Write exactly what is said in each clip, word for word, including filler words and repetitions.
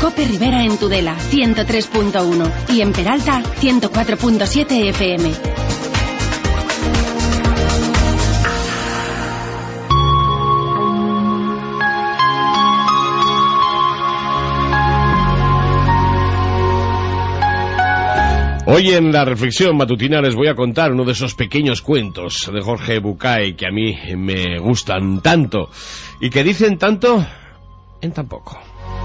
Cope Rivera en Tudela, ciento tres punto uno. Y en Peralta, ciento cuatro punto siete F M. Hoy en la reflexión matutina les voy a contar uno de esos pequeños cuentos de Jorge Bucay que a mí me gustan tanto y que dicen tanto en tan poco.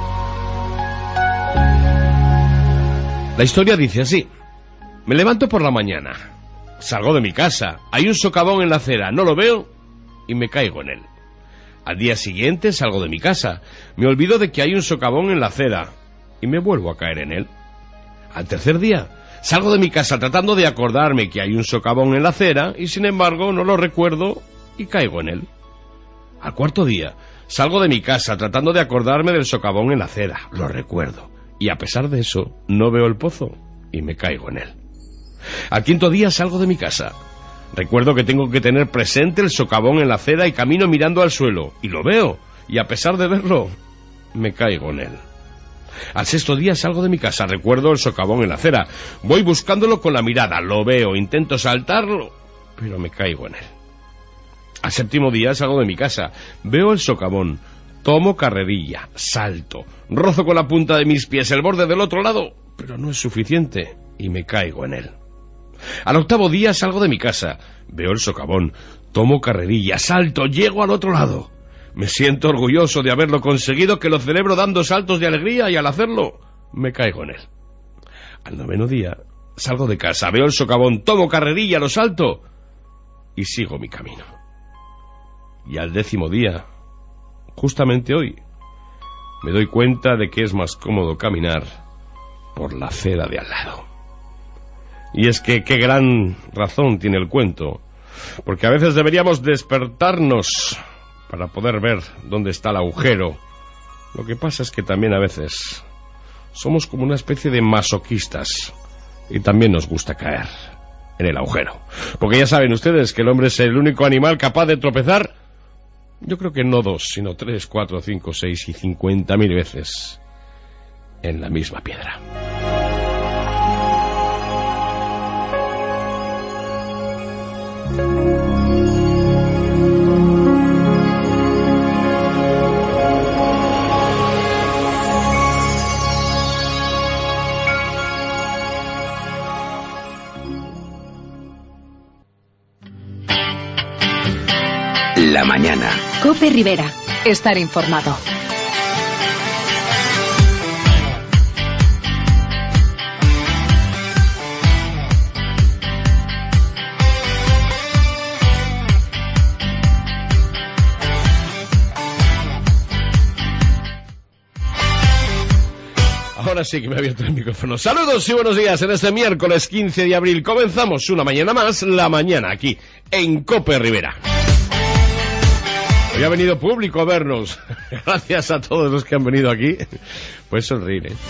La historia dice así: me levanto por la mañana, salgo de mi casa, hay un socavón en la acera, no lo veo y me caigo en él. Al día siguiente salgo de mi casa, me olvido de que hay un socavón en la acera y me vuelvo a caer en él. Al tercer día salgo de mi casa tratando de acordarme que hay un socavón en la acera y sin embargo no lo recuerdo y caigo en él. Al cuarto día salgo de mi casa tratando de acordarme del socavón en la acera, lo recuerdo y a pesar de eso no veo el pozo y me caigo en él. Al quinto día salgo de mi casa, recuerdo que tengo que tener presente el socavón en la acera y camino mirando al suelo y lo veo y a pesar de verlo me caigo en él. Al sexto día salgo de mi casa, recuerdo el socavón en la acera, voy buscándolo con la mirada, lo veo, intento saltarlo, pero me caigo en él. Al séptimo día salgo de mi casa, veo el socavón, tomo carrerilla, salto, rozo con la punta de mis pies el borde del otro lado, pero no es suficiente y me caigo en él. Al octavo día salgo de mi casa, veo el socavón, tomo carrerilla, salto, llego al otro lado. Me siento orgulloso de haberlo conseguido, que lo celebro dando saltos de alegría y al hacerlo me caigo en él. Al noveno día salgo de casa, veo el socavón, tomo carrerilla, lo salto y sigo mi camino. Y al décimo día, justamente hoy, me doy cuenta de que es más cómodo caminar por la acera de al lado. Y es que qué gran razón tiene el cuento, porque a veces deberíamos despertarnos para poder ver dónde está el agujero. Lo que pasa es que también a veces somos como una especie de masoquistas y también nos gusta caer en el agujero. Porque ya saben ustedes que el hombre es el único animal capaz de tropezar, yo creo que no dos, sino tres, cuatro, cinco, seis y cincuenta mil veces en la misma piedra. La mañana. Cope Rivera. Estar informado. Ahora sí que me ha abierto el micrófono. Saludos y buenos días en este miércoles quince de abril. Comenzamos una mañana más, la mañana aquí en Cope Rivera. Hoy ha venido público a vernos. Gracias a todos los que han venido aquí. Puedes sonreír, ¿eh?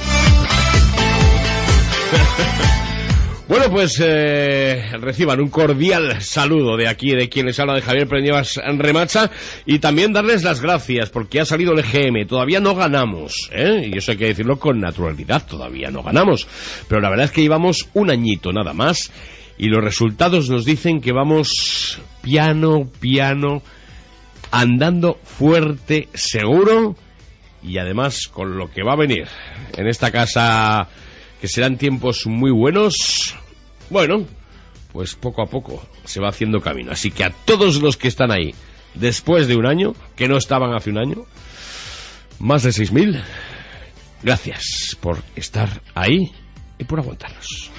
Bueno, pues eh, reciban un cordial saludo de aquí, de quien les habla, de Javier Pereñevas Remacha, y también darles las gracias porque ha salido el E G M. Todavía no ganamos, ¿eh? Y eso hay que decirlo con naturalidad, todavía no ganamos. Pero la verdad es que llevamos un añito nada más y los resultados nos dicen que vamos piano, piano, andando fuerte, seguro, y además con lo que va a venir en esta casa, que serán tiempos muy buenos. Bueno, pues poco a poco se va haciendo camino. Así que a todos los que están ahí después de un año, que no estaban hace un año, más de seis mil, gracias por estar ahí y por aguantarnos.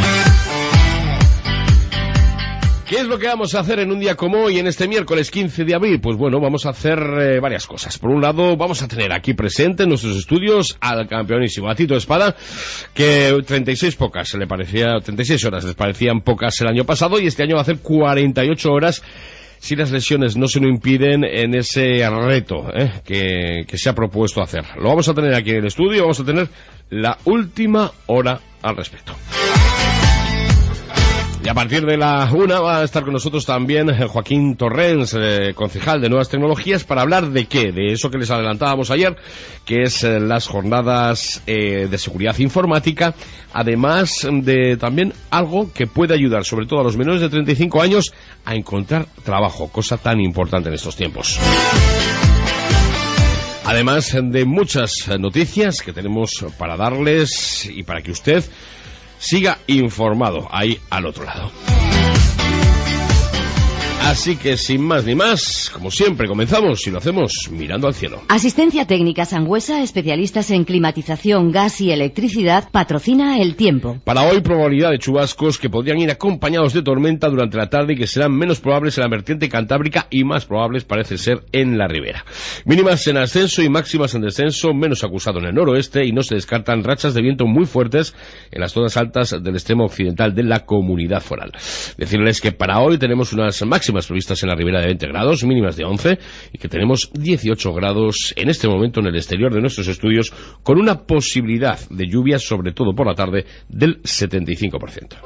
¿Qué es lo que vamos a hacer en un día como hoy, en este miércoles quince de abril? Pues bueno, vamos a hacer eh, varias cosas. Por un lado, vamos a tener aquí presente en nuestros estudios al campeonísimo, a Tito Espada, que treinta y seis pocas le parecía, treinta y seis horas les parecían pocas el año pasado, y este año va a hacer cuarenta y ocho horas, si las lesiones no se lo impiden, en ese reto eh, que, que se ha propuesto hacer. Lo vamos a tener aquí en el estudio, vamos a tener la última hora al respecto. Y a partir de la una va a estar con nosotros también Joaquín Torrens, eh, concejal de Nuevas Tecnologías, para hablar de qué, de eso que les adelantábamos ayer, que es eh, las jornadas eh, de seguridad informática, además de también algo que puede ayudar, sobre todo a los menores de treinta y cinco años, a encontrar trabajo, cosa tan importante en estos tiempos. Además de muchas noticias que tenemos para darles y para que usted siga informado ahí al otro lado. Así que sin más ni más, como siempre comenzamos y lo hacemos mirando al cielo. Asistencia Técnica Sangüesa, especialistas en climatización, gas y electricidad, patrocina el tiempo. Para hoy, probabilidad de chubascos que podrían ir acompañados de tormenta durante la tarde y que serán menos probables en la vertiente cantábrica y más probables parece ser en la ribera. Mínimas en ascenso y máximas en descenso, menos acusado en el noroeste, y no se descartan rachas de viento muy fuertes en las zonas altas del extremo occidental de la comunidad foral. Decirles que para hoy tenemos unas máximas previstas en la ribera de veinte grados, mínimas de once, y que tenemos dieciocho grados en este momento en el exterior de nuestros estudios, con una posibilidad de lluvia, sobre todo por la tarde, del setenta y cinco por ciento.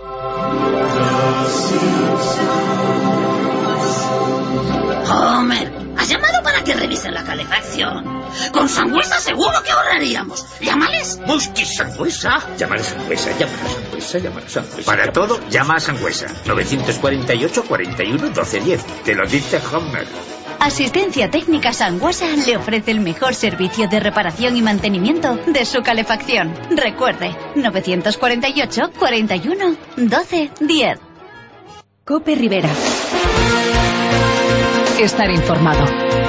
Homer, ¿has llamado para que revisen la calefacción? Con Sangüesa seguro que ahorraríamos. Llámales. Busqui Sangüesa. Llamar a Sangüesa, llamar a Sangüesa, llamar a Sangüesa. Para todo, llama a Sangüesa. novecientos cuarenta y ocho, cuarenta y uno, doce, diez. Te lo dice Homer. Asistencia Técnica Sangüesa le ofrece el mejor servicio de reparación y mantenimiento de su calefacción. Recuerde, novecientos cuarenta y ocho, cuarenta y uno, doce, diez. Cope Rivera. Estar informado.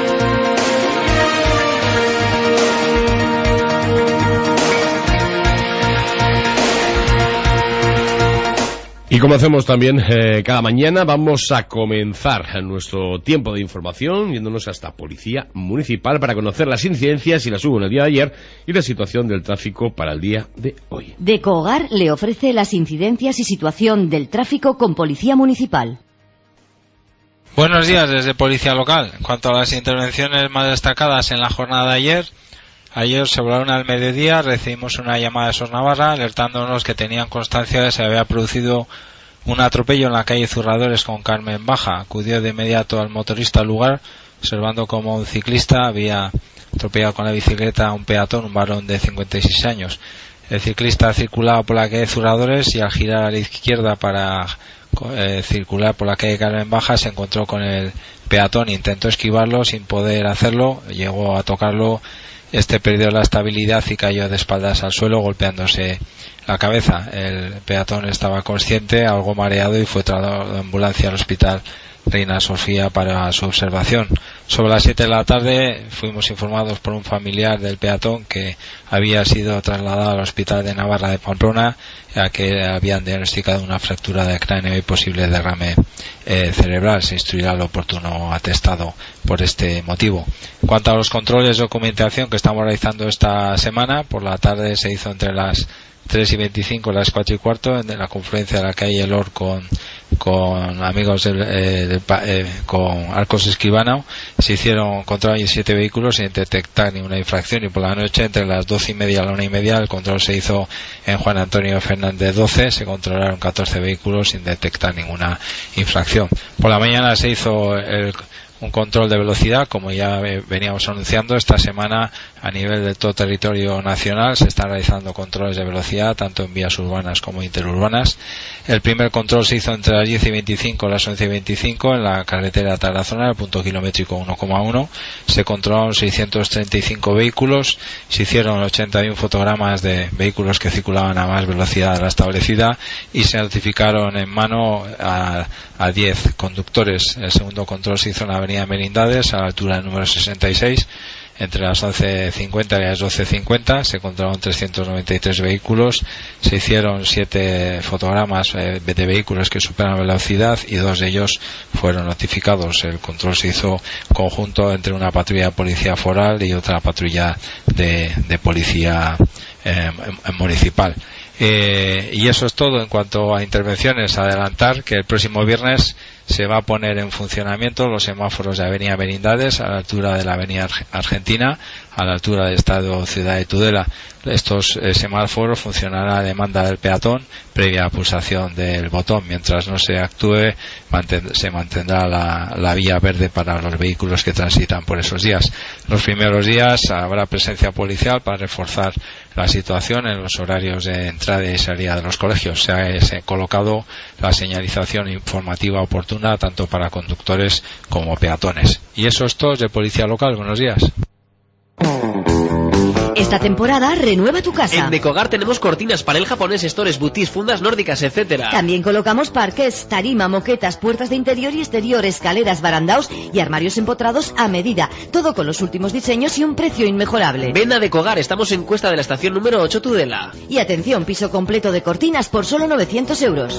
Y como hacemos también eh, cada mañana, vamos a comenzar nuestro tiempo de información yéndonos hasta Policía Municipal para conocer las incidencias y las hubo en el día de ayer y la situación del tráfico para el día de hoy. Decohogar le ofrece las incidencias y situación del tráfico con Policía Municipal. Buenos días desde Policía Local. En cuanto a las intervenciones más destacadas en la jornada de ayer, ayer sobre la una del mediodía recibimos una llamada de Sos Navarra alertándonos que tenían constancia de que se había producido un atropello en la calle Zurradores con Carmen Baja. Acudió de inmediato al motorista al lugar, observando como un ciclista había atropellado con la bicicleta a un peatón, un varón de cincuenta y seis años. El ciclista circulaba por la calle Zurradores y al girar a la izquierda para eh, circular por la calle Carmen Baja se encontró con el peatón, intentó esquivarlo sin poder hacerlo, llegó a tocarlo. Este perdió la estabilidad y cayó de espaldas al suelo golpeándose la cabeza. El peatón estaba consciente, algo mareado, y fue trasladado de ambulancia al hospital Reina Sofía para su observación. Sobre las siete de la tarde fuimos informados por un familiar del peatón que había sido trasladado al hospital de Navarra de Pamplona, ya que habían diagnosticado una fractura de cráneo y posible derrame eh, cerebral. Se instruirá el oportuno atestado por este motivo. En cuanto a los controles de documentación que estamos realizando esta semana, por la tarde se hizo entre las tres y veinticinco y las cuatro y cuarto en la confluencia de la calle Elor con con amigos del, eh, del, eh, con Arcos Escribano. Se hicieron control de siete vehículos sin detectar ninguna infracción, y por la noche entre las doce y media y la una y media el control se hizo en Juan Antonio Fernández doce. Se controlaron catorce vehículos sin detectar ninguna infracción. Por la mañana se hizo el un control de velocidad, como ya veníamos anunciando. Esta semana a nivel de todo territorio nacional se están realizando controles de velocidad tanto en vías urbanas como interurbanas. El primer control se hizo entre las diez y veinticinco y las once y veinticinco en la carretera Tarazona, el punto kilométrico uno coma uno. Se controlaron seiscientos treinta y cinco vehículos, se hicieron ochenta y uno fotogramas de vehículos que circulaban a más velocidad de la establecida y se notificaron en mano a, a diez conductores. El segundo control se hizo en la avenida Merindades, a la altura del número sesenta y seis, entre las once cincuenta y las doce cincuenta. Se controlaron trescientos noventa y tres vehículos, se hicieron siete fotogramas eh, de vehículos que superan velocidad y dos de ellos fueron notificados. El control se hizo conjunto entre una patrulla de policía foral y otra patrulla de, de policía eh, municipal. Eh, y eso es todo en cuanto a intervenciones. Adelantar que el próximo viernes se va a poner en funcionamiento los semáforos de Avenida Merindades a la altura de la Avenida Argentina, a la altura del Estadio Ciudad de Tudela. Estos eh, semáforos funcionarán a demanda del peatón previa pulsación del botón. Mientras no se actúe, manten- se mantendrá la, la vía verde para los vehículos que transitan por esos días. Los primeros días habrá presencia policial para reforzar la situación en los horarios de entrada y salida de los colegios. Se ha, se ha colocado la señalización informativa oportuna tanto para conductores como peatones. Y eso es todo de Policía Local. Buenos días. Esta temporada renueva tu casa. En Decogar tenemos cortinas, panel japonés, stores, boutis, fundas nórdicas, etcétera. También colocamos parqués, tarima, moquetas, puertas de interior y exterior, escaleras, barandaos y armarios empotrados a medida. Todo con los últimos diseños y un precio inmejorable. Ven a Decogar, estamos en Cuesta de la estación número ocho, Tudela. Y atención, piso completo de cortinas por solo novecientos euros.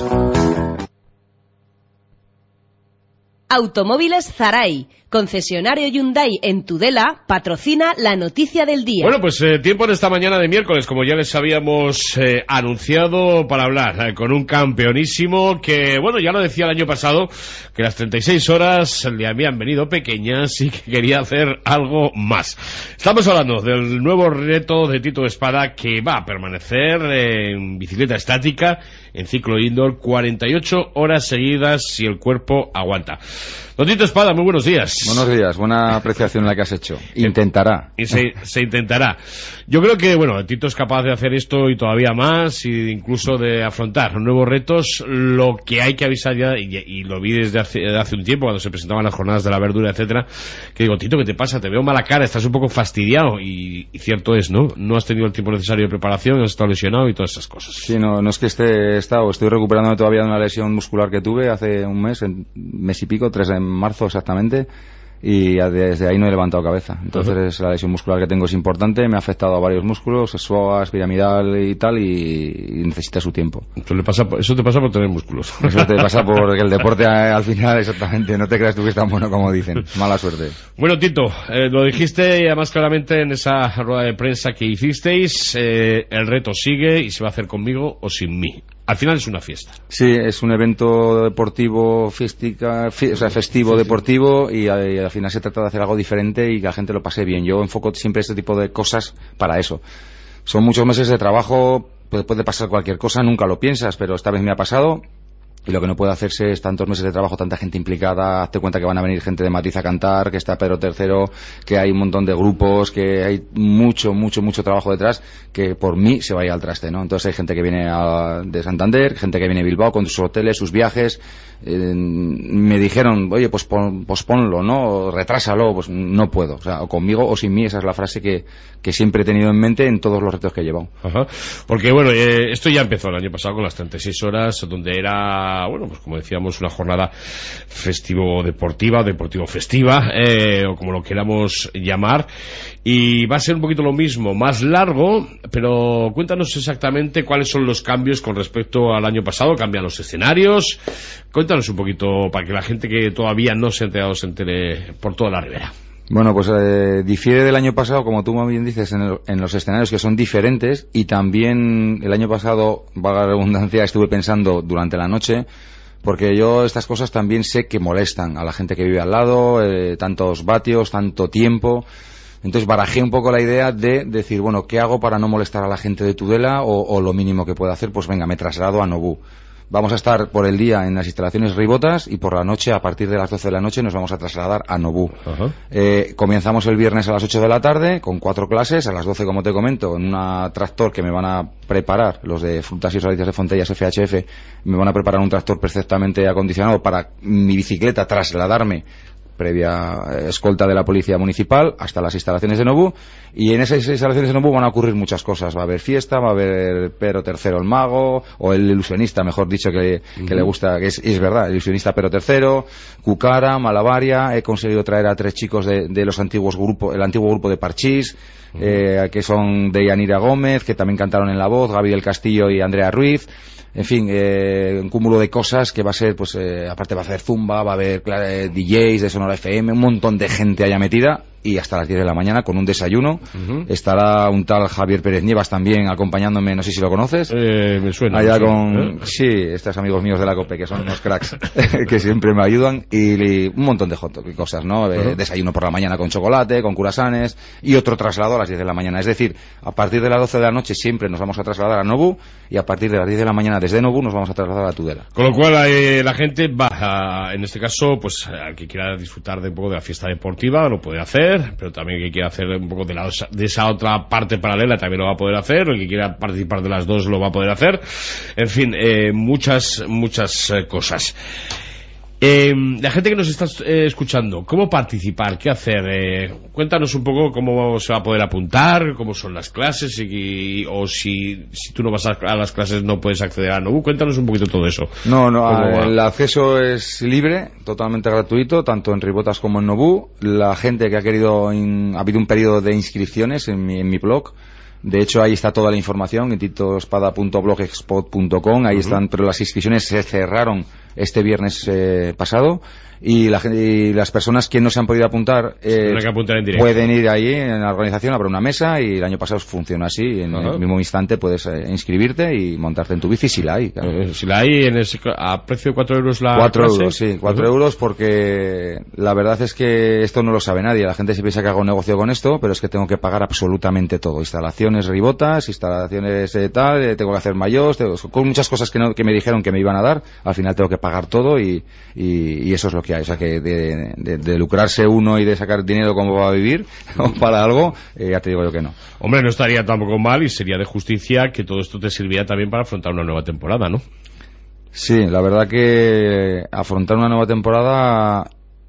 Automóviles Zaray, concesionario Hyundai en Tudela, patrocina la noticia del día. Bueno, pues eh, tiempo en esta mañana de miércoles, como ya les habíamos eh, anunciado, para hablar eh, con un campeonísimo que, bueno, ya lo decía el año pasado, que las treinta y seis horas le habían venido pequeñas y que quería hacer algo más. Estamos hablando del nuevo reto de Tito Espada, que va a permanecer en bicicleta estática, en ciclo indoor, cuarenta y ocho horas seguidas si el cuerpo aguanta. Don Tito Espada, muy buenos días. Buenos días, buena apreciación la que has hecho. Intentará. Y se, se intentará. Yo creo que, bueno, Tito es capaz de hacer esto y todavía más, y incluso de afrontar nuevos retos. Lo que hay que avisar ya, y, y lo vi desde hace, desde hace un tiempo, cuando se presentaban las jornadas de la verdura, etcétera, que digo, Tito, ¿qué te pasa? Te veo mala cara, estás un poco fastidiado. Y, y cierto es, ¿no? No has tenido el tiempo necesario de preparación, has estado lesionado y todas esas cosas. Sí, no, no es que esté estado, estoy recuperándome todavía de una lesión muscular que tuve hace un mes, en mes y pico, tres de marzo exactamente, y desde ahí no he levantado cabeza. Entonces uh-huh. La lesión muscular que tengo es importante, me ha afectado a varios músculos, psoas, piramidal y tal, y, y necesita su tiempo. Eso, le pasa, eso te pasa por tener músculos. Eso te pasa por el deporte al final, exactamente, no te creas tú que es tan bueno como dicen. Mala suerte. Bueno, Tito, eh, lo dijiste y además claramente en esa rueda de prensa que hicisteis, eh, el reto sigue y se va a hacer conmigo o sin mí. Al final es una fiesta. Sí, es un evento deportivo, fiestica, fi, o sea, festivo, sí, deportivo, y, y al final se trata de hacer algo diferente y que la gente lo pase bien. Yo enfoco siempre este tipo de cosas para eso. Son muchos meses de trabajo, puede, puede pasar cualquier cosa, nunca lo piensas, pero esta vez me ha pasado. Y lo que no puede hacerse es tantos meses de trabajo, tanta gente implicada. Hazte cuenta que van a venir gente de Matiz a cantar, que está Pedro tercero, que hay un montón de grupos, que hay mucho, mucho, mucho trabajo detrás, que por mí se vaya al traste, ¿no? Entonces hay gente que viene a, de Santander, gente que viene de Bilbao con sus hoteles, sus viajes. Eh, me dijeron, oye, pues pon, posponlo, ¿no? Retrásalo. Pues no puedo. O sea, o conmigo o sin mí, esa es la frase que, que siempre he tenido en mente en todos los retos que he llevado. Ajá. Porque, bueno, eh, esto ya empezó el año pasado con las treinta y seis horas, donde era, bueno, pues como decíamos, una jornada festivo-deportiva, deportivo-festiva, eh, o como lo queramos llamar, y va a ser un poquito lo mismo, más largo, pero cuéntanos exactamente cuáles son los cambios con respecto al año pasado. Cambian los escenarios, cuéntanos un poquito para que la gente que todavía no se ha enterado se entere por toda la ribera. Bueno, pues eh, difiere del año pasado, como tú muy bien dices, en, el, en los escenarios que son diferentes, y también el año pasado, valga la redundancia, estuve pensando durante la noche, porque yo estas cosas también sé que molestan a la gente que vive al lado, eh, tantos vatios, tanto tiempo. Entonces barajé un poco la idea de decir, bueno, ¿qué hago para no molestar a la gente de Tudela? O, o lo mínimo que pueda hacer, pues venga, me traslado a Nobú. Vamos a estar por el día en las instalaciones Ribotas y por la noche, a partir de las doce de la noche, nos vamos a trasladar a Nobú. Uh-huh. Eh, comenzamos el viernes a las ocho de la tarde con cuatro clases, a las doce, como te comento, en un tractor que me van a preparar, los de Frutas y Hortalizas de Fontellas F H F, me van a preparar un tractor perfectamente acondicionado para mi bicicleta trasladarme, previa escolta de la policía municipal, hasta las instalaciones de Nobú. Y en esas instalaciones de Nobú van a ocurrir muchas cosas. Va a haber fiesta, va a haber Pedro tercero el mago, o el ilusionista, mejor dicho, que, uh-huh. que le gusta, que es, es verdad, el ilusionista Pedro tercero, Cucara, Malabaria. He conseguido traer a tres chicos de, de los antiguos grupos, el antiguo grupo de Parchís, uh-huh. eh, que son de Yanira Gómez, que también cantaron en La Voz, Gaby del Castillo y Andrea Ruiz. En fin, eh, un cúmulo de cosas que va a ser, pues, eh, aparte va a hacer zumba, va a haber claro, eh, D Js de Sonora F M, un montón de gente allá metida, y hasta las diez de la mañana con un desayuno. Uh-huh. Estará un tal Javier Pérez Nievas también acompañándome, no sé si lo conoces. Eh, me suena. Allá me suena, con, ¿eh? Sí, estos amigos míos de la COPE, que son unos cracks, que siempre me ayudan, y, y un montón de hot dog y cosas, ¿no? Uh-huh. Eh, desayuno por la mañana con chocolate, con curasanes, y otro traslado a las diez de la mañana. Es decir, a partir de las doce de la noche siempre nos vamos a trasladar a Nobu, y a partir de las diez de la mañana desde Nobu nos vamos a trasladar a Tudela. Con lo cual eh, la gente va, a, en este caso, pues al que quiera disfrutar de un poco de la fiesta deportiva lo puede hacer, pero también el que quiera hacer un poco de, la, de esa otra parte paralela también lo va a poder hacer, el que quiera participar de las dos lo va a poder hacer, en fin, eh, muchas, muchas eh, cosas. Eh, la gente que nos está eh, escuchando, ¿cómo participar? ¿Qué hacer? Eh, cuéntanos un poco cómo se va a poder apuntar, cómo son las clases, y, y, o si, si tú no vas a, a las clases no puedes acceder a Nobu. Cuéntanos un poquito todo eso. No, no, el acceso es libre, totalmente gratuito, tanto en Ribotas como en Nobu. La gente que ha querido, in, ha habido un periodo de inscripciones en mi, en mi blog. De hecho, ahí está toda la información en titoespada punto blogspot punto com. Ahí uh-huh. están, pero las inscripciones se cerraron este viernes eh, pasado, y, la, y las personas que no se han podido apuntar, eh, que apuntar en pueden ir ahí en la organización, habrá una mesa, y el año pasado funciona así, en uh-huh. el mismo instante puedes eh, inscribirte y montarte en tu bici si la hay. Claro. Eh, si la hay, en ese, a precio de cuatro euros la cuatro clase. euros, sí, cuatro uh-huh. euros, porque la verdad es que esto no lo sabe nadie. La gente se piensa que hago negocio con esto, pero es que tengo que pagar absolutamente todo. Instalaciones Ribotas, instalaciones eh, tal, eh, tengo que hacer mayos, tengo, con muchas cosas que, no, que me dijeron que me iban a dar, al final tengo que pagar todo, y, y, y eso es lo que hay. O sea que de, de, de lucrarse uno y de sacar dinero como va a vivir o para algo, eh, ya te digo yo que no. Hombre, no estaría tampoco mal, y sería de justicia que todo esto te sirviera también para afrontar una nueva temporada, ¿no? Sí, la verdad que afrontar una nueva temporada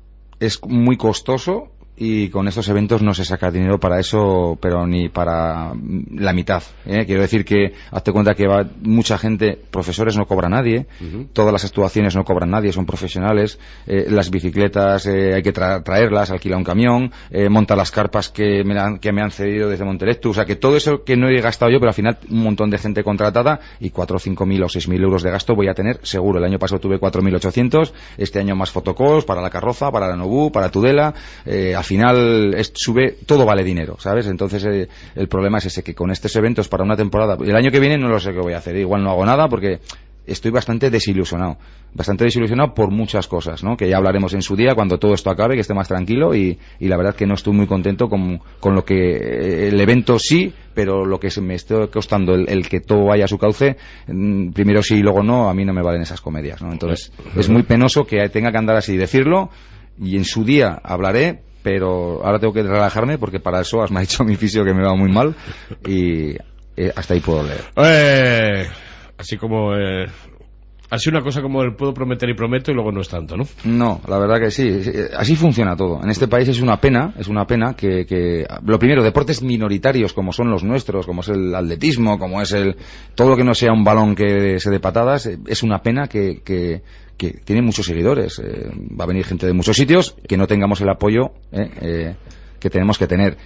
es muy costoso, y con estos eventos no se saca dinero para eso, pero ni para la mitad, ¿eh? Quiero decir que hazte cuenta que va mucha gente, profesores no cobra nadie, uh-huh. todas las actuaciones no cobran nadie, son profesionales, eh, las bicicletas eh, hay que tra- traerlas, alquilar un camión, eh, montar las carpas que me, han, que me han cedido desde Montelectu, o sea que todo eso que no he gastado yo, pero al final un montón de gente contratada, y cuatro o cinco mil o seis mil euros de gasto voy a tener seguro. El año pasado tuve cuatro mil ochocientos, este año más fotocalls para la carroza, para la Nobu, para Tudela, eh, al final es, sube, todo vale dinero, ¿sabes? Entonces eh, el problema es ese, que con estos eventos para una temporada, el año que viene no lo sé qué voy a hacer, igual no hago nada, porque estoy bastante desilusionado, bastante desilusionado por muchas cosas, ¿no? Que ya hablaremos en su día cuando todo esto acabe, que esté más tranquilo, y, y la verdad que no estoy muy contento con, con lo que eh, el evento sí, pero lo que se me está costando el, el que todo vaya a su cauce, mm, primero sí y luego no, a mí no me valen esas comedias, ¿no? Entonces es muy penoso que tenga que andar así y decirlo, y en su día hablaré, pero ahora tengo que relajarme, porque para eso me ha dicho mi fisio que me va muy mal, y eh, hasta ahí puedo leer. Eh, así como eh, así una cosa como el puedo prometer y prometo, y luego no es tanto, ¿no? No, la verdad que sí, así funciona todo. En este país es una pena, es una pena que, que lo primero, deportes minoritarios como son los nuestros, como es el atletismo, como es el todo lo que no sea un balón que se dé patadas, es una pena que, que que tiene muchos seguidores, eh, va a venir gente de muchos sitios, que no tengamos el apoyo eh, eh, que tenemos que tener.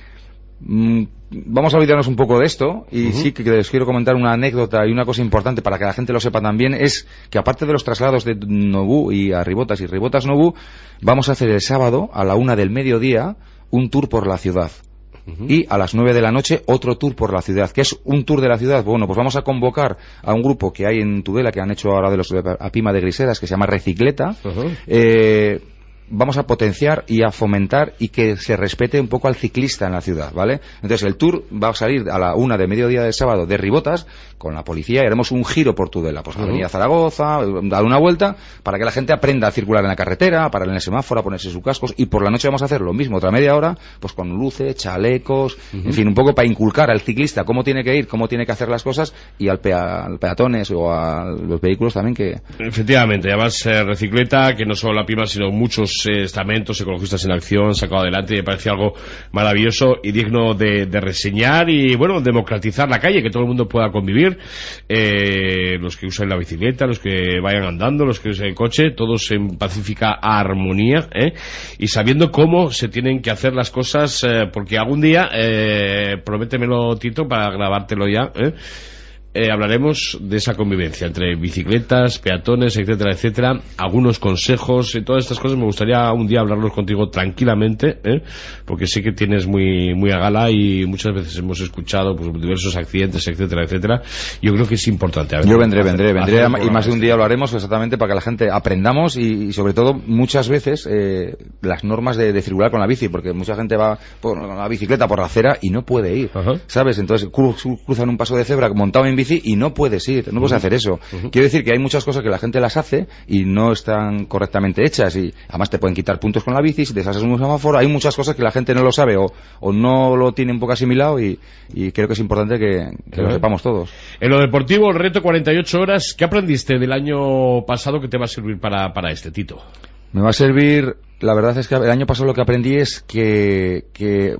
Mm, vamos a olvidarnos un poco de esto, y uh-huh. sí que les quiero comentar una anécdota y una cosa importante para que la gente lo sepa también, es que aparte de los traslados de Nobu y a Ribotas y Ribotas Nobu, vamos a hacer el sábado a la una del mediodía un tour por la ciudad. Uh-huh. Y a las nueve de la noche otro tour por la ciudad. ¿Qué es un tour de la ciudad? Bueno, pues vamos a convocar a un grupo que hay en Tudela, que han hecho ahora de los de Apima de Griseras, que se llama Recicleta. Uh-huh. eh, vamos a potenciar y a fomentar y que se respete un poco al ciclista en la ciudad, ¿vale? Entonces el tour va a salir a la una de mediodía del sábado de Ribotas con la policía, y haremos un giro por Tudela, pues uh-huh. Avenida Zaragoza, dar una vuelta para que la gente aprenda a circular en la carretera, a parar en el semáforo, a ponerse sus cascos, y por la noche vamos a hacer lo mismo, otra media hora, pues con luces, chalecos, uh-huh. en fin, un poco para inculcar al ciclista cómo tiene que ir, cómo tiene que hacer las cosas, y al, pea, al peatones o a los vehículos también que... Efectivamente, además eh, Recicleta, que no solo la Pima, sino muchos eh, estamentos ecologistas en acción, sacado adelante, y me parece algo maravilloso y digno de, de reseñar, y bueno, democratizar la calle, que todo el mundo pueda convivir, eh, los que usan la bicicleta, los que vayan andando, los que usan el coche, todos en pacífica armonía, ¿eh? Y sabiendo cómo se tienen que hacer las cosas, eh, porque algún día, eh, prométemelo, Tito, para grabártelo ya, ¿eh? eh, hablaremos de esa convivencia entre bicicletas, peatones, etcétera, etcétera, algunos consejos y todas estas cosas. Me gustaría un día hablarlos contigo tranquilamente, ¿eh? Porque sé que tienes muy muy a gala y muchas veces hemos escuchado pues, diversos accidentes, etcétera, etcétera. Yo creo que es importante. Ver, Yo vendré, hacer, vendré, vendré hacer y más de un día hablaremos exactamente para que la gente aprendamos y, y sobre todo muchas veces eh, las normas de, de circular con la bici, porque mucha gente va por la bicicleta por la acera y no puede ir, Ajá. ¿sabes? Entonces cruzan un paso de cebra montado en bici y no puedes ir, no puedes uh-huh. hacer eso. Uh-huh. Quiero decir que hay muchas cosas que la gente las hace y no están correctamente hechas y además te pueden quitar puntos con la bici si te sales en un semáforo. Hay muchas cosas que la gente no lo sabe o, o no lo tiene un poco asimilado y, y creo que es importante que, que uh-huh. lo sepamos todos. En lo deportivo, el reto cuarenta y ocho horas, ¿qué aprendiste del año pasado que te va a servir para, para este, Tito? Me va a servir, la verdad es que el año pasado lo que aprendí es que, que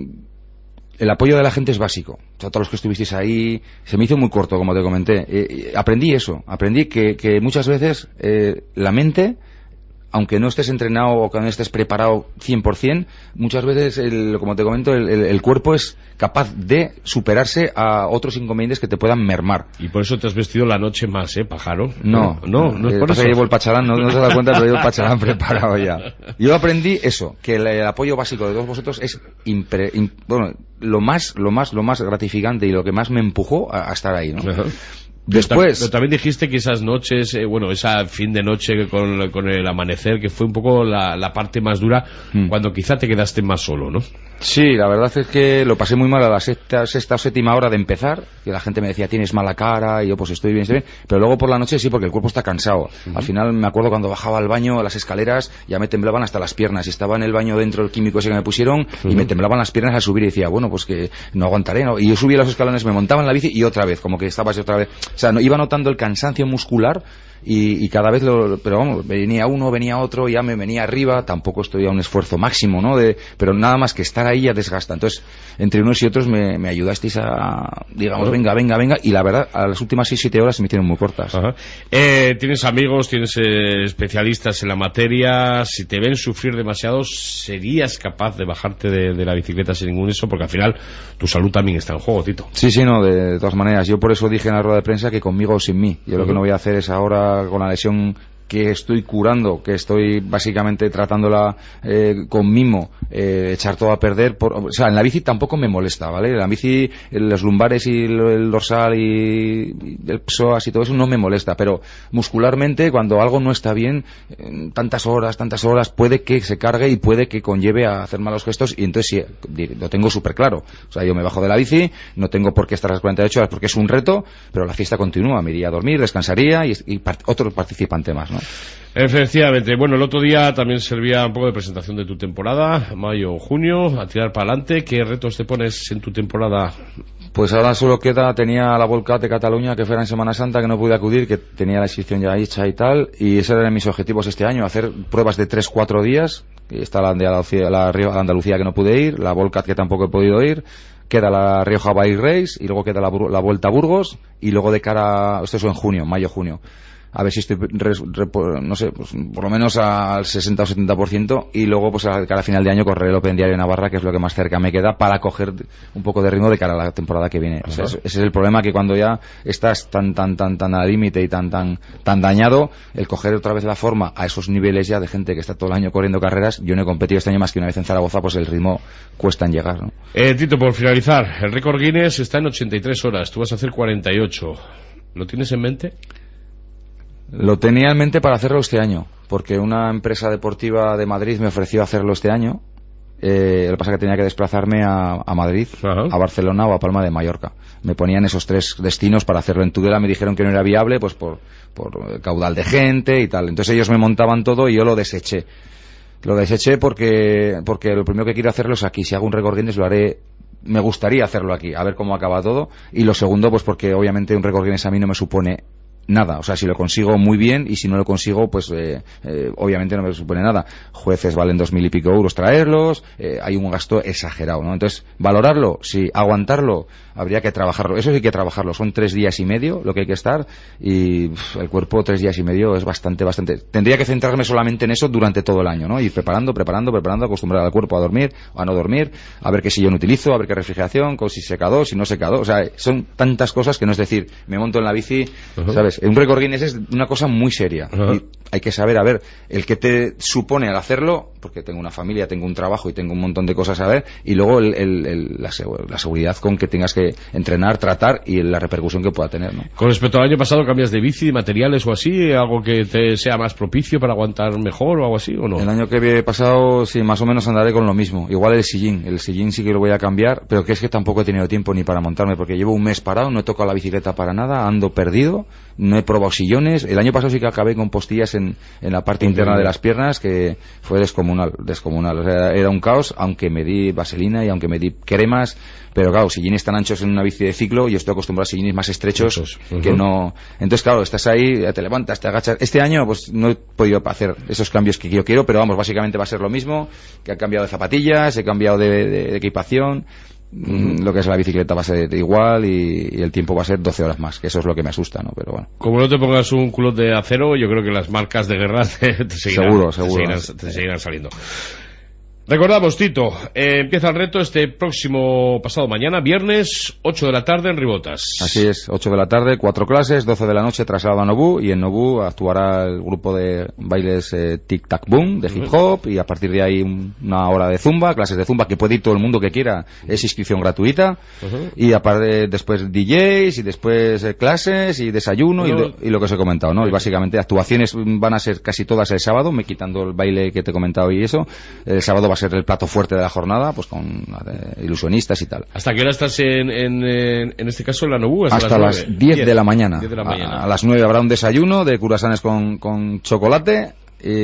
el apoyo de la gente es básico. O sea, todos los que estuvisteis ahí, se me hizo muy corto, como te comenté. Eh, aprendí eso, aprendí que, que muchas veces eh, la mente, aunque no estés entrenado o que no estés preparado cien por cien, muchas veces, el, como te comento, el, el, el cuerpo es capaz de superarse a otros inconvenientes que te puedan mermar. Y por eso te has vestido la noche más, ¿eh, pájaro? No, no, no, no es por eso. Que llevo el pacharán, no, no te das cuenta, pero llevo el pacharán preparado ya. Yo aprendí eso, que el, el apoyo básico de todos vosotros es impre, imp, bueno, lo más, lo más, lo más gratificante y lo que más me empujó a, a estar ahí, ¿no? Uh-huh. Después, pero también dijiste que esas noches, eh, bueno, esa fin de noche con, con el amanecer, que fue un poco la, la parte más dura, mm. cuando quizá te quedaste más solo, ¿no? Sí, la verdad es que lo pasé muy mal a la sexta, sexta o séptima hora de empezar, que la gente me decía, tienes mala cara, y yo pues estoy bien, estoy bien, pero luego por la noche sí, porque el cuerpo está cansado. Uh-huh. Al final me acuerdo cuando bajaba al baño, a las escaleras, ya me temblaban hasta las piernas, y estaba en el baño dentro del químico ese que me pusieron, uh-huh. y me temblaban las piernas al subir, y decía, bueno, pues que no aguantaré, ¿no? Y yo subía los escalones, me montaba en la bici, y otra vez, como que estabas otra vez, o sea, no, iba notando el cansancio muscular, y, y cada vez lo, pero vamos, venía uno, venía otro, ya me venía arriba, tampoco estoy a un esfuerzo máximo, ¿no? De, pero nada más que estar ahí ya desgasta. Entonces, entre unos y otros me, me ayudasteis a, digamos, venga, venga, venga, y la verdad, a las últimas seis, siete horas se me hicieron muy cortas. Ajá. Eh, tienes amigos, tienes eh, especialistas en la materia, si te ven sufrir demasiado, ¿serías capaz de bajarte de, de la bicicleta sin ningún eso? Porque al final, tu salud también está en juego, Tito. Sí, sí, no, de, de todas maneras, yo por eso dije en la rueda de prensa que conmigo o sin mí. Yo uh-huh. lo que no voy a hacer es ahora con la lesión que estoy curando, que estoy básicamente tratándola eh, con mimo, eh, echar todo a perder. Por, o sea, en la bici tampoco me molesta, ¿vale? En la bici, los lumbares y el, el dorsal y, y el psoas y todo eso no me molesta, pero muscularmente, cuando algo no está bien, eh, tantas horas, tantas horas, puede que se cargue y puede que conlleve a hacer malos gestos, y entonces sí, lo tengo súper claro. O sea, yo me bajo de la bici, no tengo por qué estar las cuarenta y ocho horas porque es un reto, pero la fiesta continúa. Me iría a dormir, descansaría y, y part, otro participante más, ¿no? Efectivamente. Bueno, el otro día también servía un poco de presentación de tu temporada, mayo, junio, a tirar para adelante. ¿Qué retos te pones en tu temporada? Pues ahora solo queda, tenía la Volcat de Cataluña, que fuera en Semana Santa, que no pude acudir, que tenía la inscripción ya hecha y tal, y esos eran mis objetivos este año, hacer pruebas de tres cuatro días. Está la de Andalucía, la Rioja, Andalucía, que no pude ir, la Volcat, que tampoco he podido ir, queda la Rioja Bike Race, y luego queda la, la Vuelta a Burgos, y luego de cara, esto es en junio, mayo, junio. A ver si estoy, re, re, no sé, pues por lo menos al sesenta o setenta por ciento, y luego pues a cara a final de año correré el Open Diario de Navarra, que es lo que más cerca me queda, para coger un poco de ritmo de cara a la temporada que viene. O sea, ese es el problema, que cuando ya estás tan tan tan tan al límite y tan tan tan dañado, el coger otra vez la forma a esos niveles ya de gente que está todo el año corriendo carreras. Yo no he competido este año más que una vez en Zaragoza, pues el ritmo cuesta en llegar, ¿no? Eh, Tito, por finalizar, el récord Guinness está en ochenta y tres horas, tú vas a hacer cuarenta y ocho. ¿Lo tienes en mente? Lo tenía en mente para hacerlo este año, porque una empresa deportiva de Madrid me ofreció hacerlo este año. Eh, lo que pasa es que tenía que desplazarme a, a Madrid, uh-huh. a Barcelona o a Palma de Mallorca. Me ponían esos tres destinos para hacerlo en Tudela, me dijeron que no era viable, pues por, por caudal de gente y tal. Entonces ellos me montaban todo y yo lo deseché. Lo deseché porque, porque lo primero que quiero hacerlo es aquí. Si hago un récord Guinness lo haré, me gustaría hacerlo aquí, a ver cómo acaba todo. Y lo segundo, pues porque obviamente un récord Guinness a mí no me supone nada, o sea, si lo consigo muy bien y si no lo consigo, pues eh, eh, obviamente no me supone nada. Jueces valen dos mil y pico euros traerlos, eh, hay un gasto exagerado, ¿no? Entonces, valorarlo, sí, aguantarlo, habría que trabajarlo, eso sí hay que trabajarlo, son tres días y medio lo que hay que estar y pff, el cuerpo tres días y medio es bastante, bastante, tendría que centrarme solamente en eso durante todo el año, ¿no? Ir preparando, preparando, preparando, acostumbrar al cuerpo a dormir, a no dormir, a ver qué sillón utilizo, a ver qué refrigeración, con si secador, si no secador, o sea, son tantas cosas que no es decir, me monto en la bici, uh-huh. ¿sabes? Un récord Guinness es una cosa muy seria. Uh-huh. Y hay que saber, a ver, el que te supone al hacerlo, porque tengo una familia, tengo un trabajo y tengo un montón de cosas a ver, y luego el, el, el, la, la seguridad con que tengas que entrenar, tratar y la repercusión que pueda tener, ¿no? Con respecto al año pasado, ¿cambias de bici, de materiales o así? ¿Algo que te sea más propicio para aguantar mejor o algo así o no? El año que he pasado, sí, más o menos andaré con lo mismo. Igual el sillín, el sillín sí que lo voy a cambiar, pero que es que tampoco he tenido tiempo ni para montarme, porque llevo un mes parado, no he tocado la bicicleta para nada, ando perdido, no he probado sillones. El año pasado sí que acabé con postillas en, en la parte interna de las piernas, que fue descomunal, descomunal. O sea, era un caos, aunque me di vaselina y aunque me di cremas, pero claro, sillines tan anchos en una bici de ciclo, yo estoy acostumbrado a sillines más estrechos uh-huh. que no. Entonces, claro, estás ahí, te levantas, te agachas. Este año, pues no he podido hacer esos cambios que yo quiero, pero vamos, básicamente va a ser lo mismo, que he cambiado de zapatillas, he cambiado de, de, de equipación. Uh-huh. Lo que es la bicicleta va a ser igual y, y el tiempo va a ser doce horas más, que eso es lo que me asusta, ¿no? Pero bueno. Como no te pongas un culot de acero, yo creo que las marcas de guerra te, te seguirán, seguro, seguro. Te seguirán, te seguirán saliendo. Recordamos, Tito, eh, empieza el reto este próximo pasado mañana, viernes, ocho de la tarde en Ribotas. Así es, ocho de la tarde, cuatro clases, doce de la noche traslado a Nobu, y en Nobu actuará el grupo de bailes eh, Tic Tac Boom, de hip hop, y a partir de ahí un, una hora de zumba, clases de zumba que puede ir todo el mundo que quiera, es inscripción gratuita, uh-huh. y aparte después D Js, y después eh, clases, y desayuno, no. y, de, y lo que os he comentado, ¿no? Y básicamente actuaciones van a ser casi todas el sábado, me quitando el baile que te he comentado y eso, el sábado va a ser el plato fuerte de la jornada, pues con eh, ilusionistas y tal. ¿Hasta qué hora estás en, en, en este caso en la Nobu? Hasta, Hasta las diez de la mañana. diez de la mañana. A, a las nueve habrá un desayuno de curasanes con, con chocolate.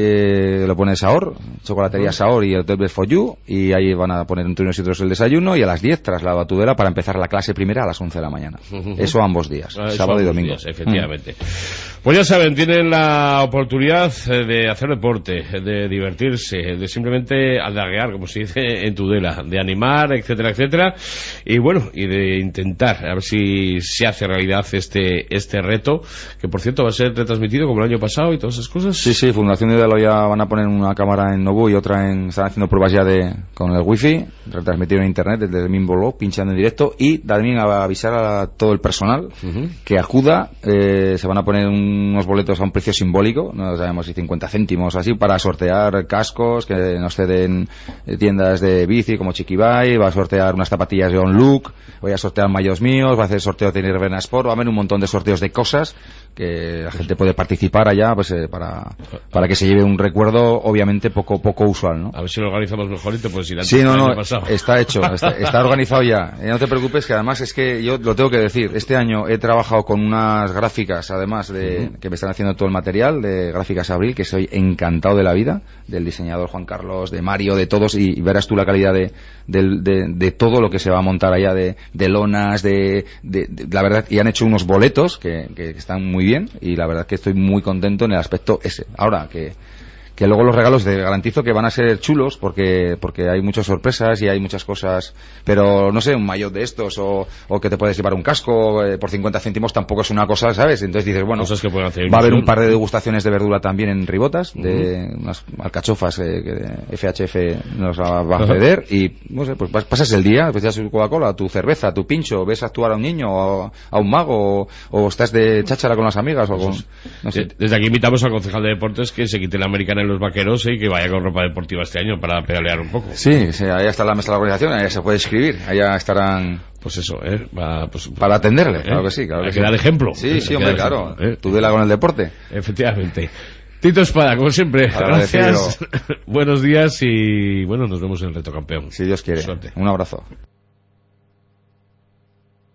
Eh, lo pone Saor, chocolatería Saor y Hotel Best for You, y ahí van a poner entre unos y otros el desayuno, y a las diez traslado a Tudela para empezar la clase primera a las once de la mañana. Uh-huh. Eso ambos días, ah, sábado y domingo. Días, efectivamente. Uh-huh. Pues ya saben, tienen la oportunidad de hacer deporte, de divertirse, de simplemente aldaguear, como se dice en Tudela, de animar, etcétera, etcétera, y bueno, y de intentar a ver si se hace realidad este este reto, que por cierto va a ser retransmitido como el año pasado y todas esas cosas. Sí, sí, Fundación de lo ya van a poner una cámara en Nobu y otra en... Están haciendo pruebas ya de con el wifi, retransmitido en internet desde el mismo blog, pinchando en directo, y también a avisar a todo el personal uh-huh. que acuda. Eh, se van a poner unos boletos a un precio simbólico, no sabemos si cincuenta céntimos así, para sortear cascos que nos ceden tiendas de bici como Chiquibai, va a sortear unas zapatillas de On Look, voy a sortear mayos míos, va a hacer sorteo de Nirvana Sport, va a haber un montón de sorteos de cosas que la gente puede participar allá, pues eh, para para que se lleve un recuerdo obviamente poco poco usual, ¿no? A ver si lo organizamos mejor y te puedes ir antes. Sí, no, no, está hecho, está, está organizado ya. Eh, no te preocupes, que además es que yo lo tengo que decir, este año he trabajado con unas gráficas, además de uh-huh. que me están haciendo todo el material de Gráficas Abril, que soy encantado de la vida, del diseñador Juan Carlos, de Mario, de todos, y, y verás tú la calidad de, de, de, de todo lo que se va a montar allá, de, de lonas, de, de, de la verdad, y han hecho unos boletos que, que están muy bien, y la verdad que estoy muy contento en el aspecto ese. Ahora, que que luego los regalos te garantizo que van a ser chulos, porque porque hay muchas sorpresas y hay muchas cosas, pero no sé, un maillot de estos o, o que te puedes llevar un casco eh, por cincuenta céntimos tampoco es una cosa, ¿sabes? Entonces dices, bueno, cosas que pueden hacer va a haber un par de degustaciones de verdura también en Ribotas, uh-huh. de unas alcachofas eh, que F H F nos va a ceder, uh-huh. y no sé, pues pasas el día, pues ya tu Coca-Cola, tu cerveza, tu pincho, ves actuar a un niño o a un mago, o, o estás de cháchara con las amigas, o con, no sé. Desde aquí invitamos al concejal de deportes que se quite la americana en los vaqueros y que vaya con ropa deportiva este año para pedalear un poco. Sí, sí, ahí está la mesa de la organización, ahí se puede escribir, allá estarán... Pues eso, ¿eh? Va, pues, para atenderle, ¿eh? Claro que sí. Claro Hay que que sí. dar ejemplo. Sí, sí, hombre, claro. ¿eh? Tudela con el deporte. Efectivamente. Tito Espada, como siempre, gracias. Buenos días y, bueno, nos vemos en el Reto Campeón. Si Dios quiere. Suerte. Un abrazo.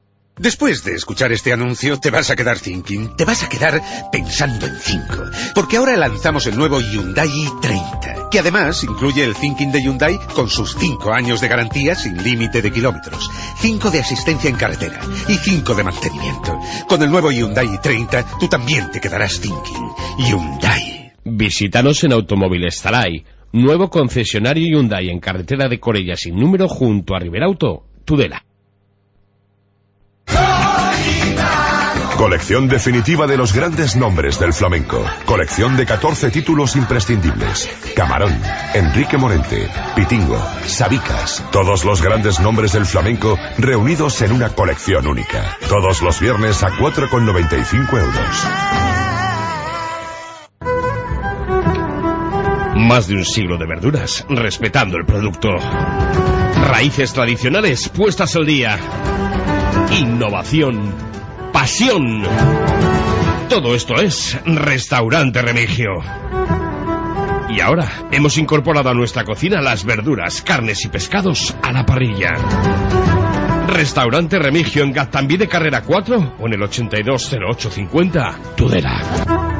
Después de escuchar este anuncio, te vas a quedar thinking, te vas a quedar pensando en cinco. Porque ahora lanzamos el nuevo Hyundai i treinta, que además incluye el thinking de Hyundai con sus cinco años de garantía sin límite de kilómetros, cinco de asistencia en carretera y cinco de mantenimiento. Con el nuevo Hyundai i treinta, tú también te quedarás thinking. Hyundai. Visítanos en Automóviles Zalay, nuevo concesionario Hyundai en carretera de Corella sin número junto a Riberauto, Tudela. Colección definitiva de los grandes nombres del flamenco. Colección de catorce títulos imprescindibles. Camarón, Enrique Morente, Pitingo, Sabicas. Todos los grandes nombres del flamenco reunidos en una colección única. Todos los viernes a cuatro con noventa y cinco euros. Más de un siglo de verduras, respetando el producto. Raíces tradicionales puestas al día. Innovación. Pasión. Todo esto es Restaurante Remigio. Y ahora hemos incorporado a nuestra cocina las verduras, carnes y pescados a la parrilla. Restaurante Remigio en Gaztambide Carrera cuatro o en el ochenta y dos cero ocho cincuenta, Tudela.